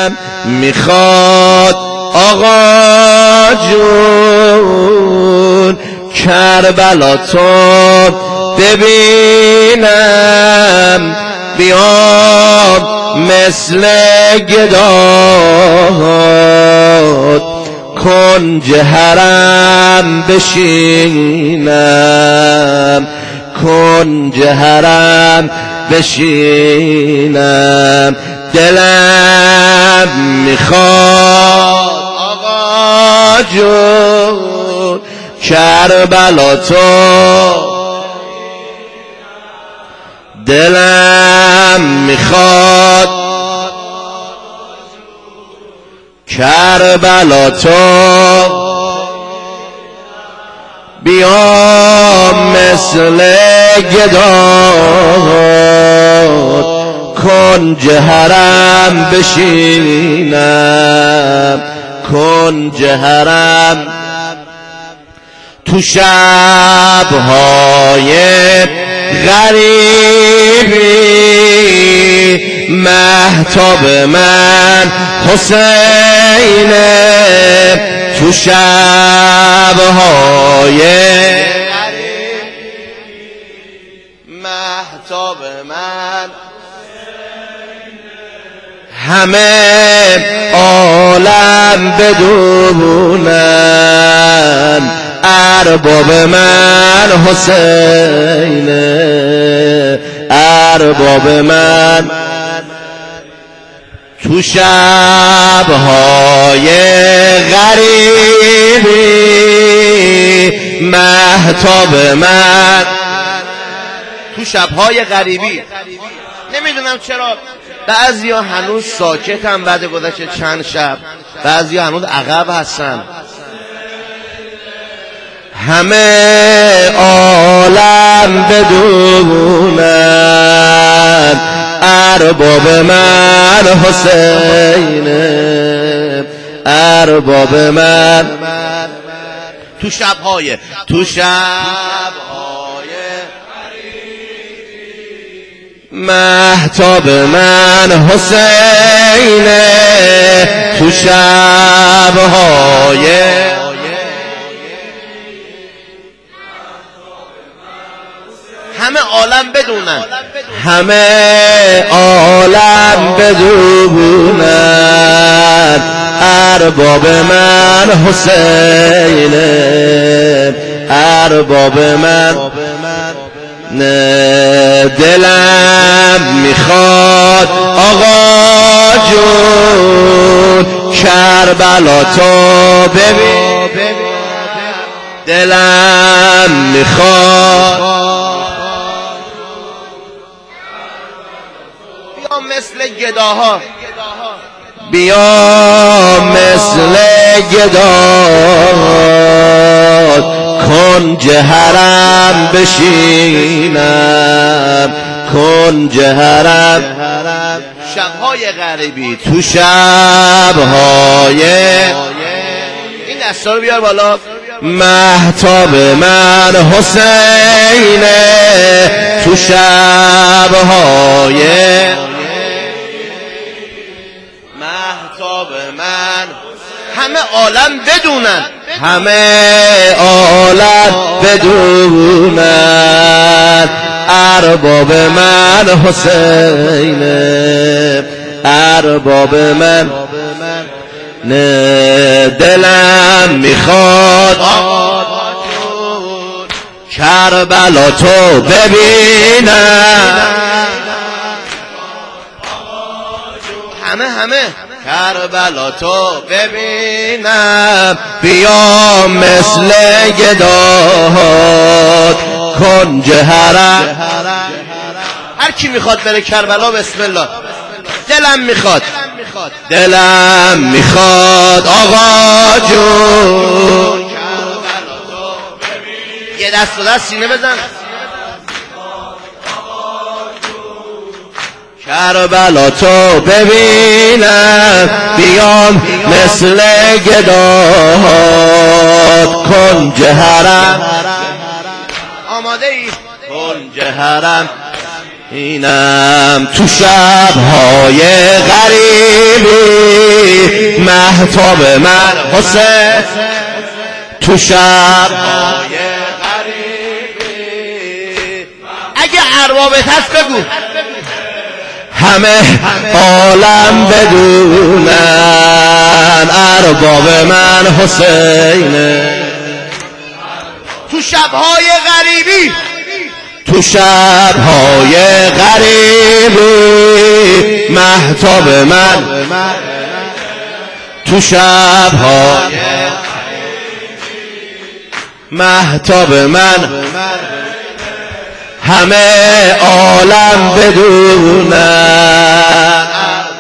دلم میخواد آقا جون کربلا تو ببینم، بیام مثل گداد کنج حرم بشینم، کنج حرم بشینم. دلم میخواد آقا جون کربلا تو، دلم میخواد کربلا تو، بیام مثل گداد کنج حرم بشینم، کنج حرم. تو شب‌های غریبی مهتاب من حسینه، تو شب‌های مهتاب من همه عالم بدونن ارباب من حسینه، ارباب من. تو شب‌های غریبی مهتاب من، تو شب‌های غریبی. نمیدونم چرا بعضیا هنوز ساکتن بعد گذشت چند شب، بعضیا هنوز عقب هستن. همه عالم بدونن ارباب من حسینه، ارباب من. تو شب‌های مهتاب من حسینه، تو شب‌های همه عالم بدونن، همه عالم بدونن ارباب من حسینه، ارباب من. دلم میخواد آقا جون کربلا تو ببین، دلم میخواد بیام مثل گداها، بیام مثل گداد کنج حرم بشینم، کنج حرم. شب‌های غریبی، تو شب‌های این دستا رو بیار بالا. مهتاب من حسینه، تو شب‌های مهتاب من همه عالم بدونن، همه عالم بدونن ارباب من حسینه، ارباب من. دلم میخواد کربلا تو ببینم، همه کربلا تو ببینم، بیام مثل گداد کنج حرم. هر کی میخواد بره کربلا بسم الله. دلم میخواد، دلم میخواد آقا جون یه دست و دست سینه بزن. کربلا تو ببینم، بیام مثل گداد کنج حرم. آماده ای؟ کنج حرم اینم تو شب‌های غریبی مهتاب من حسین تو شب‌های غریبی. اگه اربابت هست بگو همه عالم بدونن ارباب من حسینه. تو شب‌های غریبی، تو شب‌های غریبی مهتاب من، تو شب‌های مهتاب من همه عالم بدونن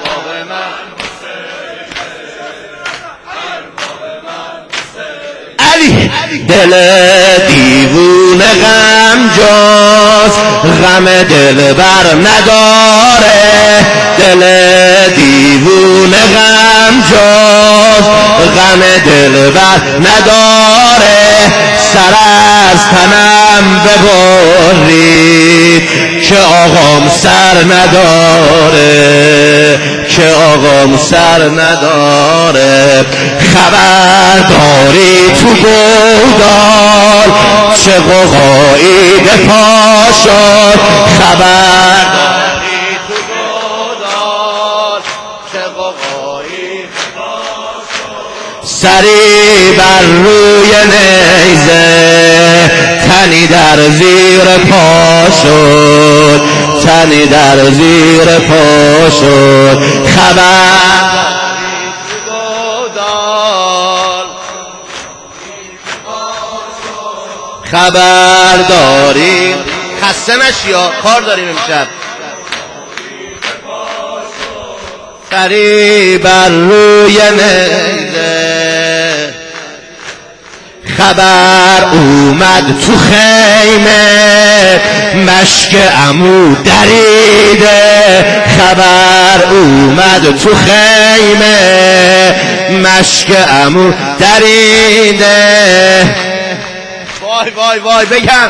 علی. دل دیوونه غم جاز غم دل بر نداره، دل دیوونه غم جاز غم دل بر نداره. سر از تنم ببرید که آقام سر نداره، که آقام سر نداره. خبر داری تو گودال چه قوقایی به پا شد، خبر داری تو گودال چه قوقایی به پا شد. سری بر روی نیزه تنی در زیر پا شد، تنی در زیر پا شد. خبر خبر داریم خسته نشی ها، کار داریم امشب. سری بر روی نیزه خبر اومد تو خیمه مشک عمو دریده، خبر اومد تو خیمه مشک عمو دریده. وای وای وای بگم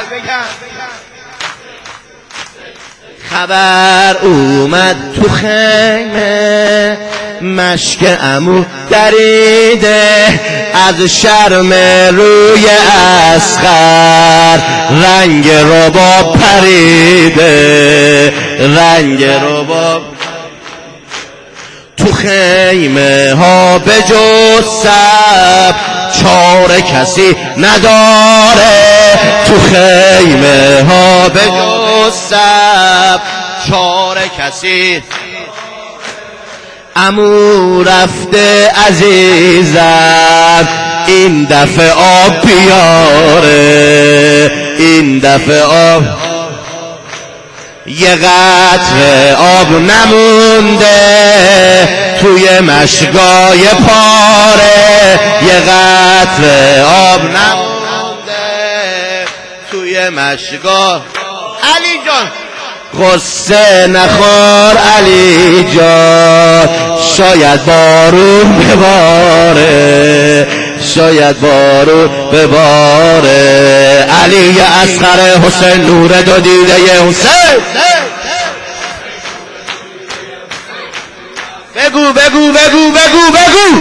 خبر اومد تو خیمه مشک عمو دریده. از شرم روی اصغر رنگ رباب پریده، رنگ رباب. تو خیمه ها به جز سب چاره کسی نداره، تو خیمه ها به جز سب چاره کسی. عمو رفته عزیزم این دفعه آب بیاره، این دفعه آب. یه قطره آب نمونده توی مشگای پاره، یه قطره آب نمونده توی مشگاه. علی جان غصه نخور علی جان، شاید بارون بباره، شاید بارون بباره. علی اصغر حسین نور دو دیده حسین. بگو بگو بگو بگو بگو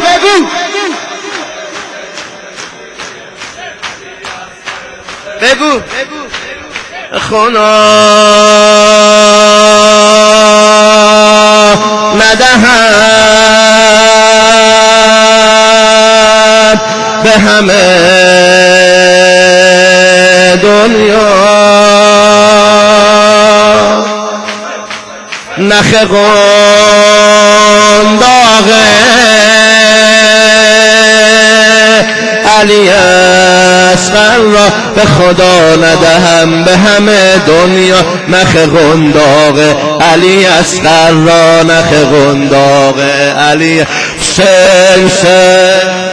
بگو خدا ندهد به همه دنیا نخ قنداقه علی اصغر را به خدا ندهم به همه دنیا. نخ قنداقه علی اصغر را، نخ قنداقه علی حسین.